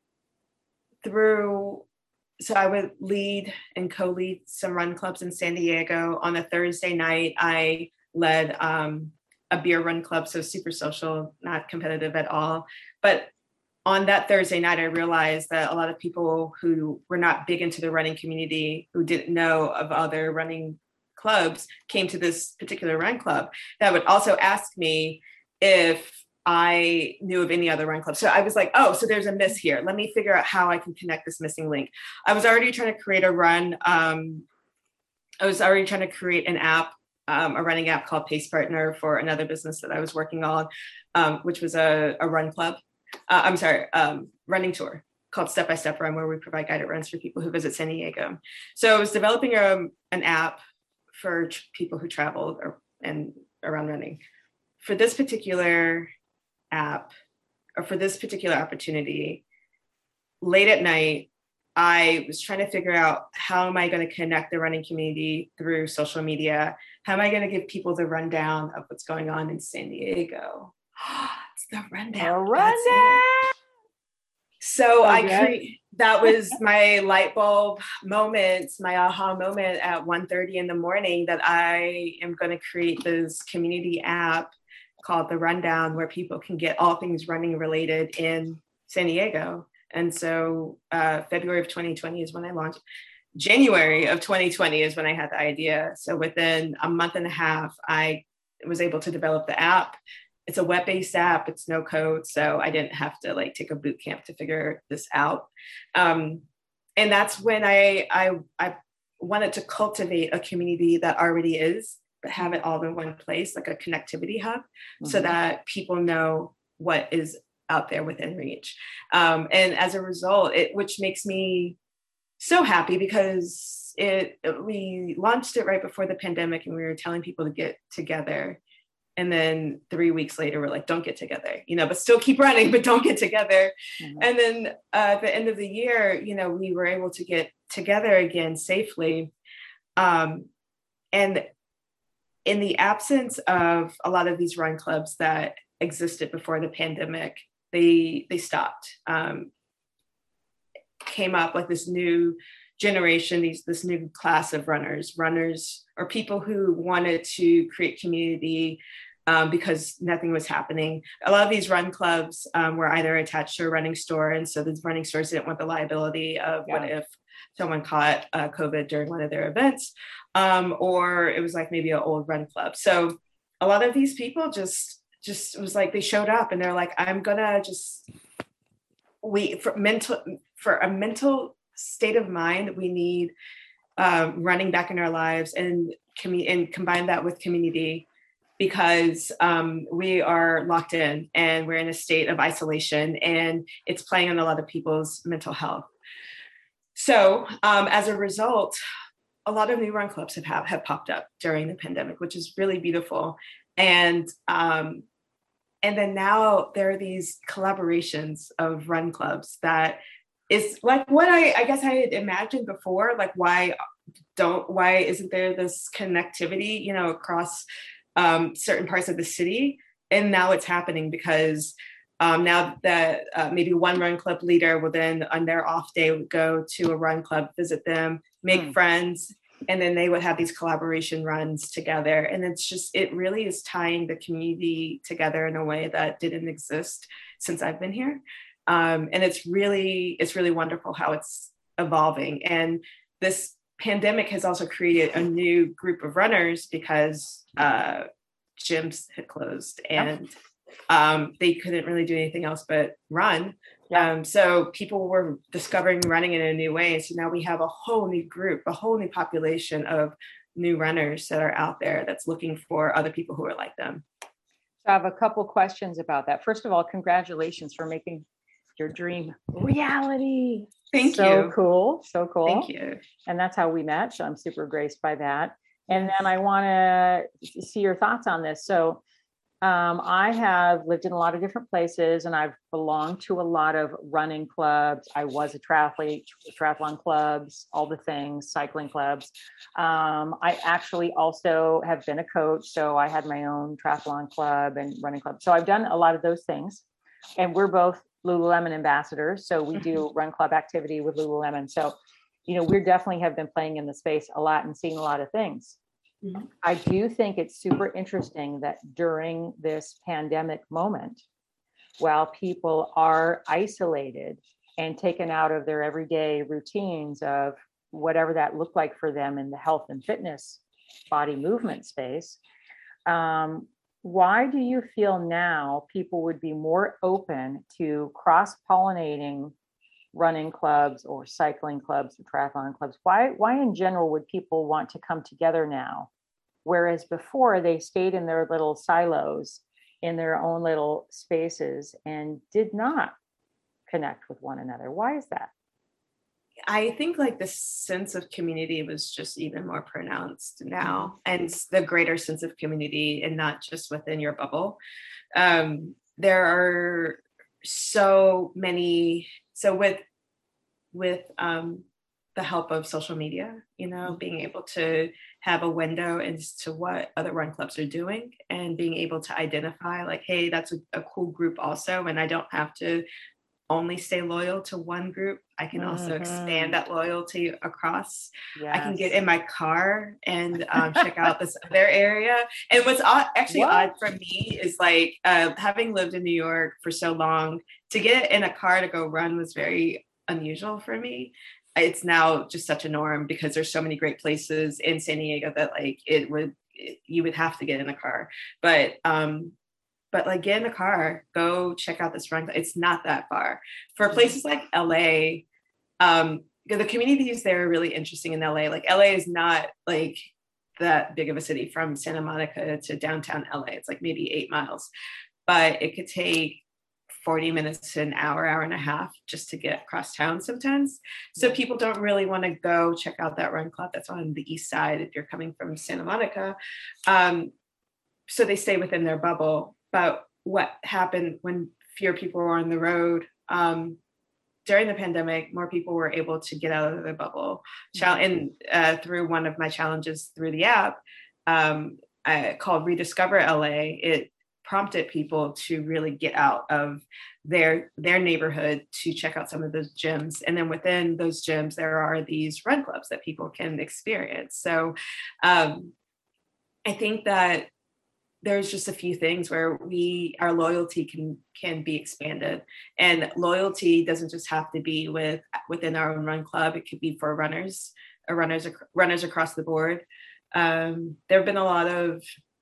through, so I would lead and co-lead some run clubs in San Diego. On a Thursday night, I led, um, a beer run club, so super social, not competitive at all. But on that Thursday night, I realized that a lot of people who were not big into the running community, who didn't know of other running clubs, came to this particular run club that would also ask me if I knew of any other run clubs. So I was like, oh, so there's a miss here. Let me figure out how I can connect this missing link. I was already trying to create a run. Um, I was already trying to create an app, um, a running app called Pace Partner for another business that I was working on, um, which was a, a run club. Uh, I'm sorry, um, running tour called Step by Step Run, where we provide guided runs for people who visit San Diego. So I was developing um, an app for tr- people who travel or, and around running. For this particular app, or for this particular opportunity, late at night, I was trying to figure out, how am I going to connect the running community through social media? How am I going to give people the rundown of what's going on in San Diego? It's the rundown. A rundown. So Oh, I yeah. create, that was my light bulb moment, my aha moment at one thirty in the morning, that I am going to create this community app called The Rundown, where people can get all things running related in San Diego. And so uh, February of twenty twenty is when I launched. January of twenty twenty is when I had the idea. So within a month and a half, I was able to develop the app. It's a web-based app. It's no code. So I didn't have to like take a boot camp to figure this out. Um, and that's when I, I, I wanted to cultivate a community that already is, but have it all in one place, like a connectivity hub, mm-hmm. so that people know what is out there within reach. Um, and as a result, it, which makes me so happy, because it, we launched it right before the pandemic, and we were telling people to get together. And then three weeks later, we're like, don't get together, you know, but still keep running, but don't get together. Mm-hmm. And then uh, at the end of the year, you know, we were able to get together again safely. Um, and in the absence of a lot of these run clubs that existed before the pandemic, they they stopped. Um, came up like this new generation, these this new class of runners, runners or people who wanted to create community um, because nothing was happening. A lot of these run clubs um, were either attached to a running store, and so these running stores didn't want the liability of yeah. what if someone caught uh, COVID during one of their events, um, or it was like maybe an old run club. So a lot of these people just just it was like they showed up and they're like, I'm gonna just we for mental for a mental state of mind, we need um, running back in our lives, and commu- and combine that with community, because um, we are locked in and we're in a state of isolation, and it's playing on a lot of people's mental health. So um, as a result, a lot of new run clubs have, have have popped up during the pandemic, which is really beautiful. And um, and then now there are these collaborations of run clubs that is like what I, I guess I had imagined before, like why don't, why isn't there this connectivity, you know, across um, certain parts of the city? And now it's happening, because um, now that uh, maybe one run club leader will then on their off day would go to a run club, visit them, make mm. friends, and then they would have these collaboration runs together. And it's just, it really is tying the community together in a way that didn't exist since I've been here. Um, and it's really, it's really wonderful how it's evolving. And this pandemic has also created a new group of runners, because uh, gyms had closed and um, they couldn't really do anything else but run. Yeah. Um, so people were discovering running in a new way. So now we have a whole new group, a whole new population of new runners that are out there that's looking for other people who are like them. So I have a couple questions about that. First of all, congratulations for making your dream reality. Thank so you. So cool. So cool. Thank you. And that's how we met. So I'm super graced by that. And then I want to see your thoughts on this. So um, I have lived in a lot of different places, and I've belonged to a lot of running clubs. I was a triathlete, triathlon clubs, all the things, cycling clubs. Um, I actually also have been a coach. So I had my own triathlon club and running club. So I've done a lot of those things. And we're both Lululemon ambassadors. So we do run club activity with Lululemon. So, you know, we definitely have been playing in the space a lot and seeing a lot of things. Mm-hmm. I do think it's super interesting that during this pandemic moment, while people are isolated and taken out of their everyday routines of whatever that looked like for them in the health and fitness body movement space, um, why do you feel now people would be more open to cross-pollinating running clubs or cycling clubs or triathlon clubs? Why, why in general would people want to come together now? Whereas before they stayed in their little silos, in their own little spaces, and did not connect with one another. Why is that? I think like the sense of community was just even more pronounced now, and the greater sense of community, and not just within your bubble. Um, there are so many, so with, with um, the help of social media, you know, being able to have a window into what other run clubs are doing, and being able to identify like, hey, that's a, a cool group also. And I don't have to only stay loyal to one group. I can also mm-hmm. expand that loyalty across. Yes. I can get in my car and um, check out this other area. And what's odd, actually what? odd for me is like uh, having lived in New York for so long, to get in a car to go run was very unusual for me. It's now just such a norm because there's so many great places in San Diego that like it would, it, you would have to get in a car. But um, But like get in a car, go check out this run. It's not that far. For places like L A, um, the communities there are really interesting in L A. Like L A is not like that big of a city. From Santa Monica to downtown L A, it's like maybe eight miles, but it could take forty minutes to an hour, hour and a half just to get across town sometimes. So people don't really want to go check out that run club that's on the east side if you're coming from Santa Monica. Um, so they stay within their bubble. But what happened when fewer people were on the road um, during the pandemic, more people were able to get out of their bubble. And uh, through one of my challenges through the app um, I, called Rediscover L A, it prompted people to really get out of their their neighborhood to check out some of those gyms. And then within those gyms, there are these run clubs that people can experience. So um, I think that there's just a few things where we, our loyalty can can be expanded, and loyalty doesn't just have to be with within our own run club. It could be for runners, or runners runners across the board. Um, there have been a lot of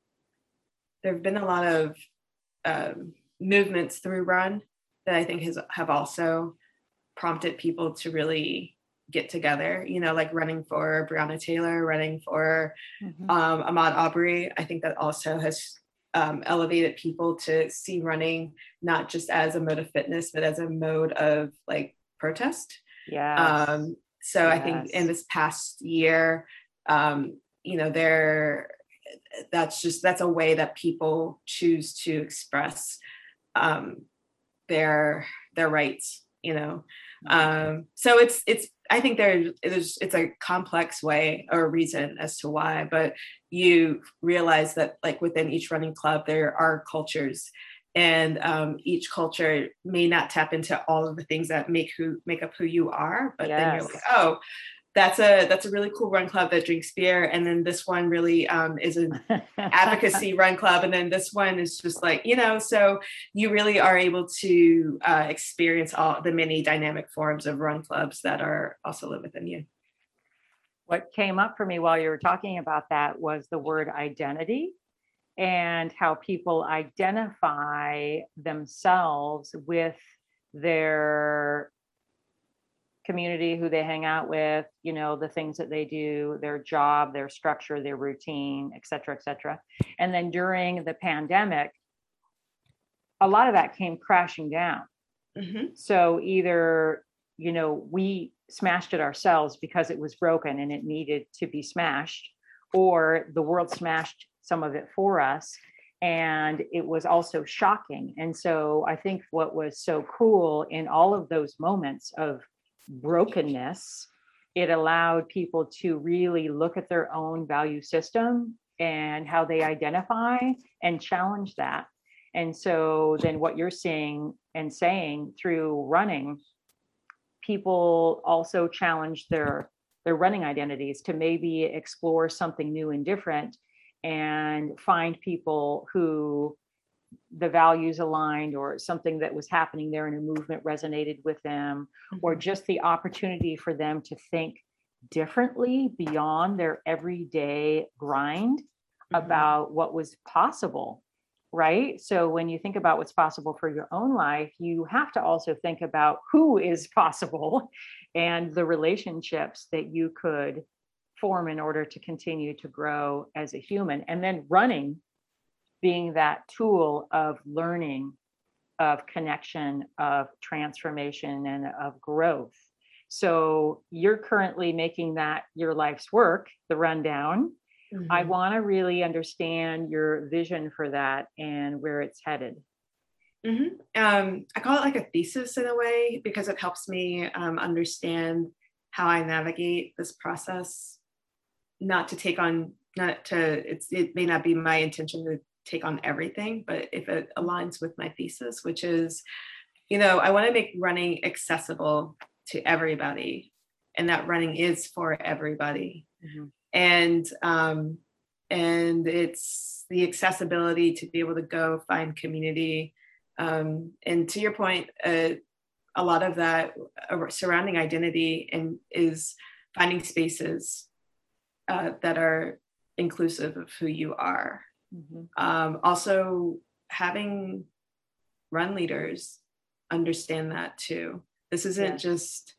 there have been a lot of um, movements through Run that I think has have also prompted people to really get together, you know, like running for Breonna Taylor, running for mm-hmm. um, Ahmaud Arbery. I think that also has um, elevated people to see running not just as a mode of fitness, but as a mode of like protest. Yeah. Um, so yes. I think in this past year, um, you know, there, that's just, that's a way that people choose to express um, their, their rights, you know? Um, so it's, it's, I think there, there's, it's a complex way or reason as to why, but you realize that like within each running club, there are cultures, and um, each culture may not tap into all of the things that make who make up who you are, but yes. then you're like, oh, that's a, that's a really cool run club that drinks beer. And then this one really um, is an advocacy run club. And then this one is just like, you know, so you really are able to uh, experience all the many dynamic forms of run clubs that are also live within you. What came up for me while you were talking about that was the word identity, and how people identify themselves with their community, who they hang out with, you know, the things that they do, their job, their structure, their routine, et cetera, et cetera. And then during the pandemic, a lot of that came crashing down. Mm-hmm. So either, you know, we smashed it ourselves because it was broken and it needed to be smashed, or the world smashed some of it for us. And it was also shocking. And so I think what was so cool in all of those moments of brokenness, it allowed people to really look at their own value system and how they identify and challenge that. And so then what you're seeing and saying through running, people also challenge their their running identities to maybe explore something new and different, and find people who the values aligned, or something that was happening there in a movement resonated with them, mm-hmm. or just the opportunity for them to think differently beyond their everyday grind mm-hmm. about what was possible. right? So when you think about what's possible for your own life, you have to also think about who is possible and the relationships that you could form in order to continue to grow as a human. And then running being that tool of learning, of connection, of transformation, and of growth. So you're currently making that your life's work, the rundown. Mm-hmm. I want to really understand your vision for that and where it's headed. Mm-hmm. Um, I call it like a thesis in a way, because it helps me um, understand how I navigate this process. Not to take on, not to, it's, it may not be my intention to take on everything, but if it aligns with my thesis, which is, you know, I want to make running accessible to everybody, and that running is for everybody. Mm-hmm. And, um, and it's the accessibility to be able to go find community. Um, and to your point, uh, a lot of that uh, surrounding identity and is finding spaces uh, that are inclusive of who you are. Mm-hmm. Um, also having run leaders understand that too. This isn't yes. just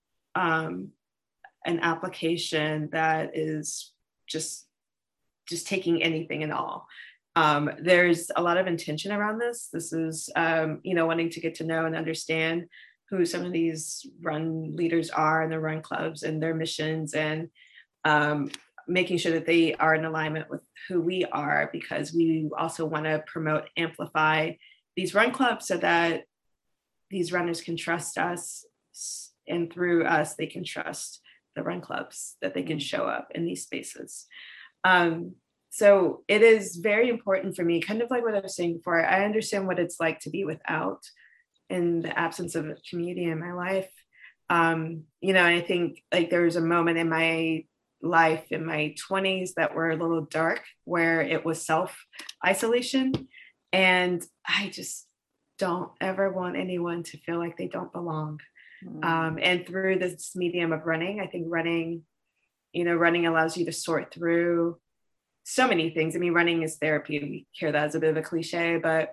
um, an application that is just just taking anything and all. Um, there's a lot of intention around this. This is, um, you know, wanting to get to know and understand who some of these run leaders are and the run clubs and their missions, and um, making sure that they are in alignment with who we are, because we also want to promote, amplify these run clubs so that these runners can trust us, and through us, they can trust the run clubs, that they can show up in these spaces. Um, so it is very important for me, kind of like what I was saying before. I understand what it's like to be without, in the absence of a community in my life. Um, you know, I think like there was a moment in my life in my twenties that were a little dark, where it was self-isolation. And I just don't ever want anyone to feel like they don't belong. Mm. Um, and through this medium of running, I think running, you know, running allows you to sort through so many things. I mean, running is therapy. We hear that as a bit of a cliche, but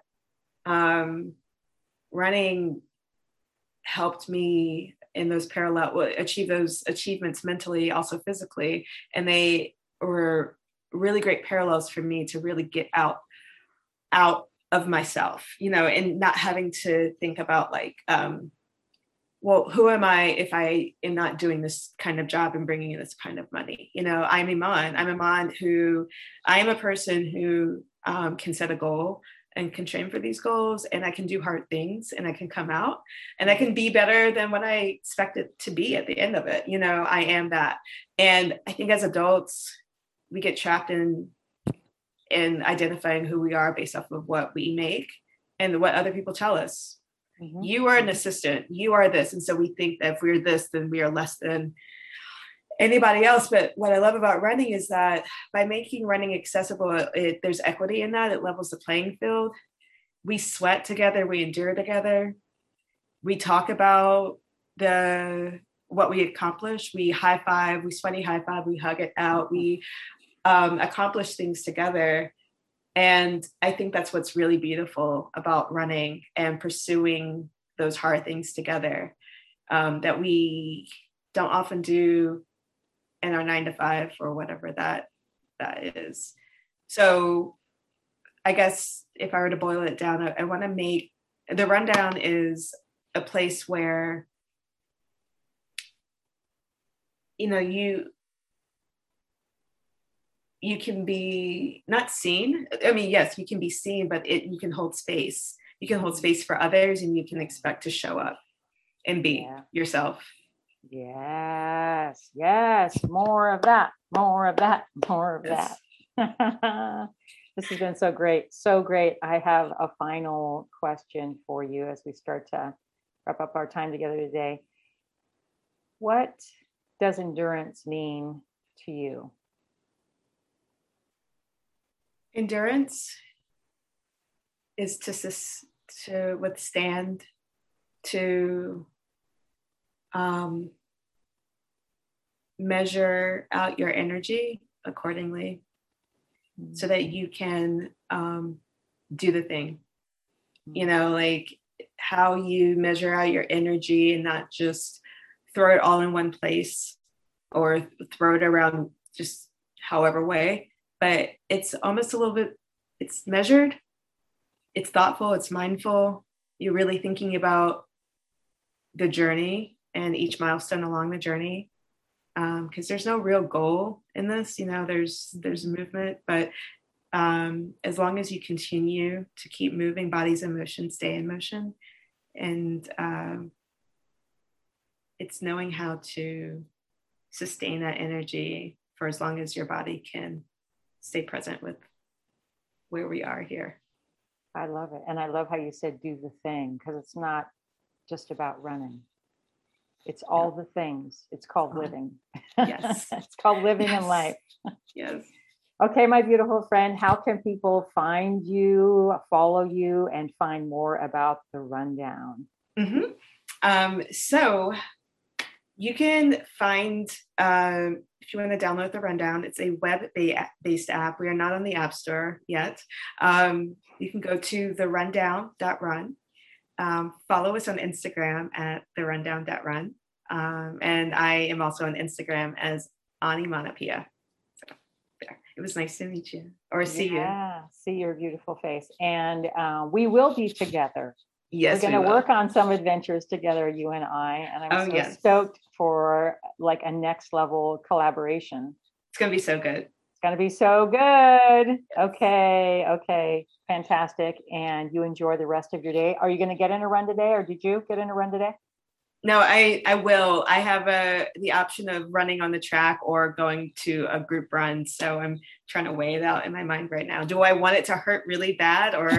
um, running helped me in those parallel, achieve those achievements mentally, also physically. And they were really great parallels for me to really get out, out of myself, you know, and not having to think about like, um, well, who am I if I am not doing this kind of job and bringing in this kind of money? You know, I'm Iman. I'm Iman who, I am a person who um, can set a goal and can train for these goals, and I can do hard things, and I can come out and I can be better than what I expect it to be at the end of it. You know, I am that. And I think as adults, we get trapped in, in identifying who we are based off of what we make and what other people tell us. Mm-hmm. You are an assistant, you are this. And so we think that if we're this, then we are less than anybody else. But what I love about running is that by making running accessible, it, there's equity in that. It levels the playing field. We sweat together, we endure together. We talk about the what we accomplish. We high five, we sweaty high five, we hug it out. We um, accomplish things together. And I think that's what's really beautiful about running and pursuing those hard things together, um, that we don't often do in our nine to five or whatever that that is. So I guess if I were to boil it down, I, I want to make, the rundown is a place where, you know, you, you can be not seen. I mean, yes, you can be seen, but it, you can hold space. You can hold space for others, and you can expect to show up and be yeah. yourself. Yes, yes, more of that, more of that, more of yes. that. This has been so great, so great. I have a final question for you as we start to wrap up our time together today. What does endurance mean to you? Endurance is to sus- to withstand, to um, measure out your energy accordingly, mm-hmm. so that you can um, do the thing. You know, like how you measure out your energy and not just throw it all in one place or throw it around just however way, but it's almost a little bit, it's measured, it's thoughtful, it's mindful. You're really thinking about the journey and each milestone along the journey. Um, because there's no real goal in this, you know, there's, there's a movement, but um, as long as you continue to keep moving, bodies in motion, stay in motion. And um, it's knowing how to sustain that energy for as long as your body can stay present with where we are here. I love it. And I love how you said do the thing, because it's not just about running. It's all the things. It's called living. Yes. It's called living Yes. in life. Yes. Okay, my beautiful friend, how can people find you, follow you, and find more about the Rundown? Mm-hmm. Um, so you can find, um, if you want to download the Rundown, it's a web-based app. We are not on the App Store yet. Um, you can go to the rundown dot run. Um, follow us on Instagram at the rundown dot run. Um, and I am also on Instagram as Ani Manapia. So there. It was nice to meet you or see you. Yeah, see your beautiful face. And uh, we will be together. Yes, We're going we to will. work on some adventures together, you and I. And I'm Oh, so yes. stoked for like a next level collaboration. It's going to be so good. It's going to be so good. Okay. Okay. Fantastic. And you enjoy the rest of your day. Are you going to get in a run today, or did you get in a run today? No, I, I will. I have a the option of running on the track or going to a group run. So I'm trying to weigh it out in my mind right now. Do I want it to hurt really bad, or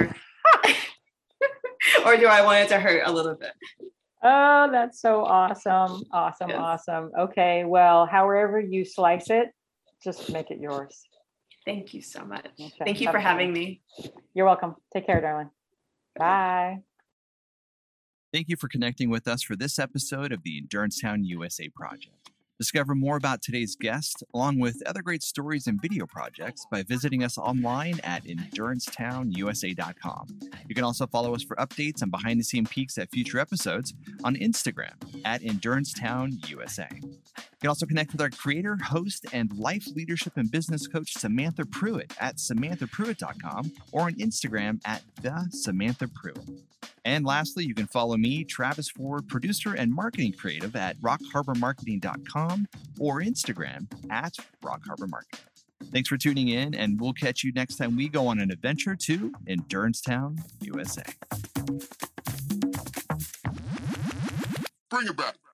or do I want it to hurt a little bit? Oh, that's so awesome. Awesome. Yes. Awesome. Okay. Well, however you slice it, just make it yours. Thank you so much. Okay. Thank you Have for a good having one. me. You're welcome. Take care, darling. Bye. Thank you for connecting with us for this episode of the Endurance Town U S A Project. Discover more about today's guest, along with other great stories and video projects, by visiting us online at endurance town u s a dot com. You can also follow us for updates and behind-the-scenes peeks at future episodes on Instagram at endurance town u s a. You can also connect with our creator, host, and life leadership and business coach, Samantha Pruitt, at samantha pruitt dot com or on Instagram at the Samantha Pruitt. And lastly, you can follow me, Travis Ford, producer and marketing creative, at rock harbor marketing dot com or Instagram at rock harbor marketing. Thanks for tuning in, and we'll catch you next time we go on an adventure to Endurance Town, U S A. Bring it back.